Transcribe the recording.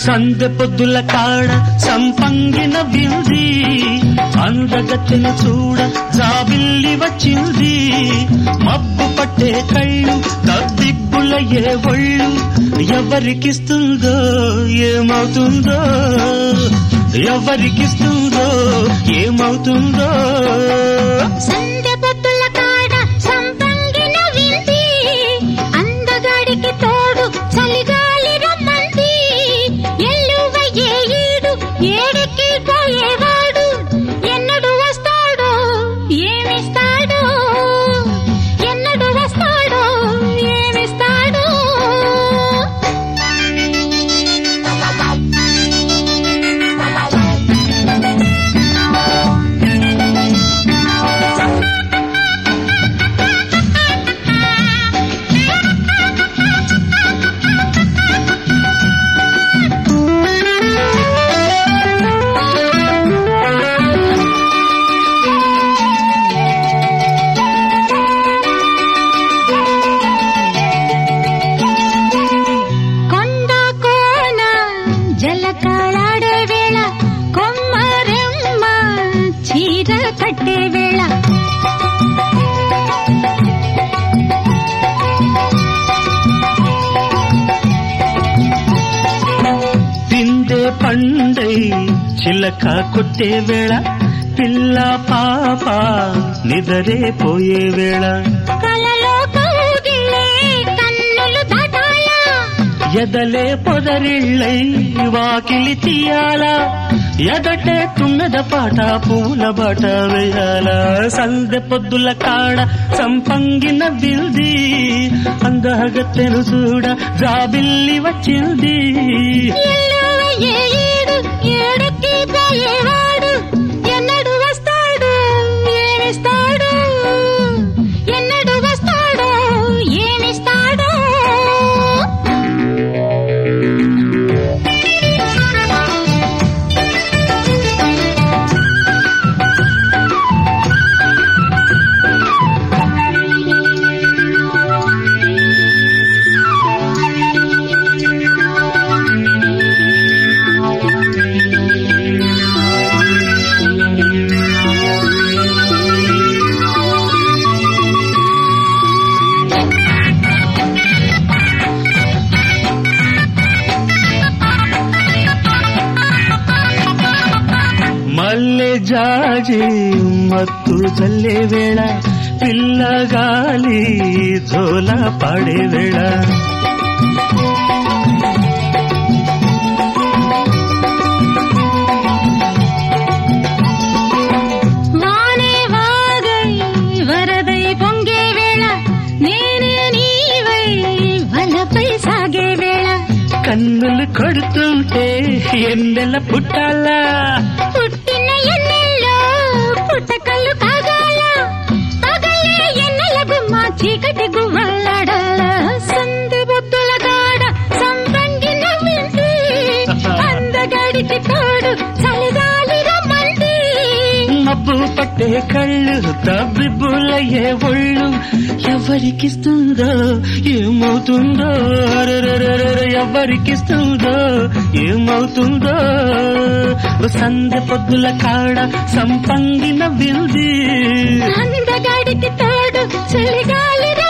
సందె పొద్దుల కాడ సంపంగిన వింది అందగత్తెను చూడ జాబిల్లి వచ్చింది మబ్బు పట్టే కళ్ళు తద్దిబ్బులయ్యే ఒళ్ళు ఎవరికిస్తుందో ఏమవుతుందో ఎవరికిస్తుందో ఏమవుతుందో సందె పొద్దుల కాడ సంపంగిన వింది అందగాడికి తోడు చలిగాలి రమ్మంది ఎల్లువయ్యే ఈడు ఏడికి పోయేవాడు ఎన్నడు వస్తాడో ఏమిస్తాడో ఎన్నడు వస్తాడో ఏమిస్తాడో జలకాలాడే వేళ కొమ్మరెమ్మ చీర కట్టే వేళ పిందే పండై చిలక కొట్టే వేళ పిల్ల పాప నిదరే పోయే వేళ కలలో కౌగిలే కన్నులు దాటాల ఎదలే పొదరిళ్ళై వాకిలి తీయాల ఎదటే తుమ్మెద పాట పూల బాట వేయాల సందె పొద్దుల కాడ సంపంగిన విల్ది అందగత్తెను చూడ జాబిల్లి వచ్చింది ఎల్లువయ్యే ఈడు ఏడికి పోయేవాడు ఎన్నడు వస్తాడు ఏమిస్తాడు ఎన్నడు వస్తాడో ఏమిస్తాడో మల్లె జాజి మత్తు చల్లే వేళ పిల్లగాలి జోల పాడే వేళ వానే వాగై వరదై పొంగే వేళ నేనే నీవై వలపై సాగే వేళ కన్నులు కొడుతుంటే ఎన్నెల పుట్టాలా పుట్టిన ఎన్నెల్లో పుట్టకళ్ళు కాగాల పగలే ఎన్నెల గుమ్మ చీకటి గుమ్మలాడాల సందె బొత్తుల కాడ సంపంగిన వింది అందగాడికి తోడు చలిగాలి రమ్మంది మబ్బు పట్టే కళ్ళు తబ్బిబ్బులయ్యే ఒళ్ళు ఎవరికిస్తుందో ఏమవుతుందో ఎవరికిస్తుందో ఏమవుతుందో సందె పొద్దుల కాడ సంపంగిన విల్ది అందగాడికి తోడు చలిగాలి